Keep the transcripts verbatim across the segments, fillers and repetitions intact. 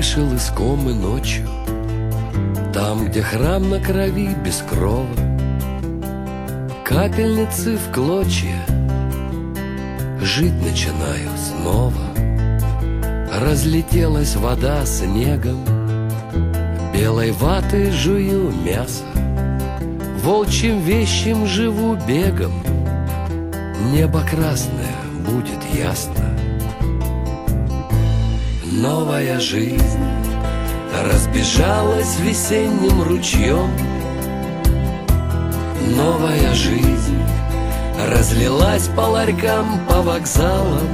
вышел из комы ночью, там, где храм на крови без крова, капельницы в клочья, жить начинаю снова. Разлетелась вода снегом, белой ватой жую мясо, волчьим вещим живу бегом, небо красное будет ясно. Новая жизнь разбежалась весенним ручьем, новая жизнь разлилась по ларькам, по вокзалам.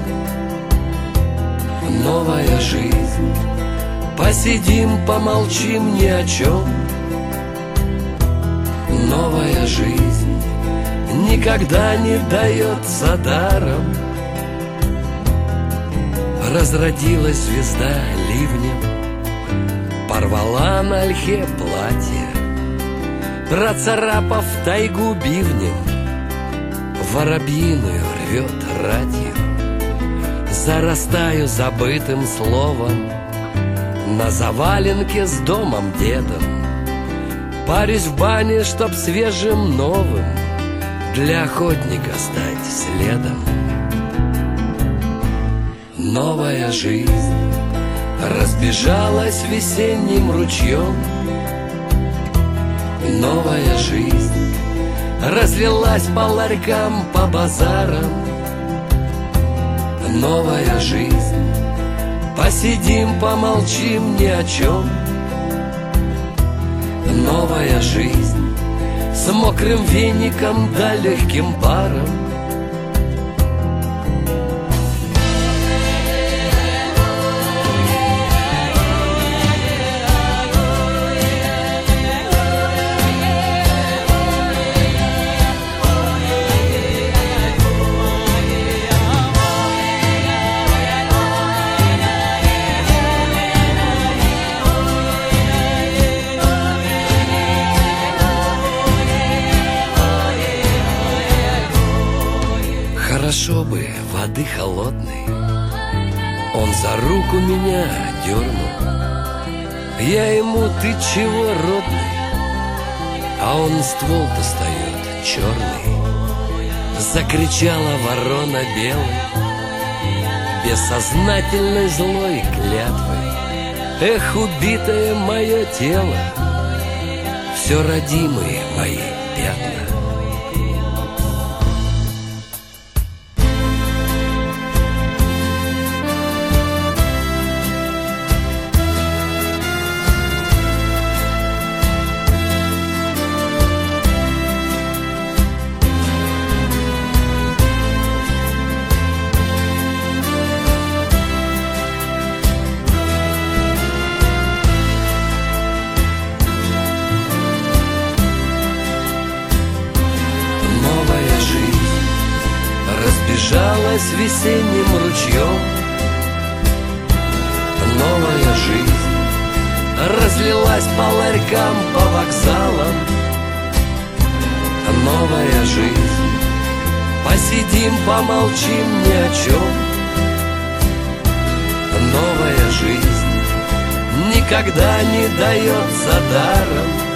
Новая жизнь, посидим, помолчим ни о чем. Новая жизнь никогда не дается даром. Разродилась звезда ливнем, порвала на ольхе платье, процарапав тайгу бивнем, воробьиную рвет ратью. Зарастаю забытым словом на заваленке с домом дедом. Парюсь в бане, чтоб свежим новым для охотника стать следом. Новая жизнь разбежалась весенним ручьем, новая жизнь разлилась по ларькам, по базарам. Новая жизнь, посидим, помолчим ни о чем. Новая жизнь с мокрым веником да легким паром. Хорошо бы воды холодной, он за руку меня дернул. Я ему: ты чего, родный? А он ствол достает черный. Закричала ворона белой, бессознательной злой клятвой. Эх, убитое мое тело, все родимые мои пятна. Разбежалась весенним ручьем, новая жизнь разлилась по ларькам, по вокзалам. Новая жизнь, посидим, помолчим ни о чем. Новая жизнь никогда не дается даром.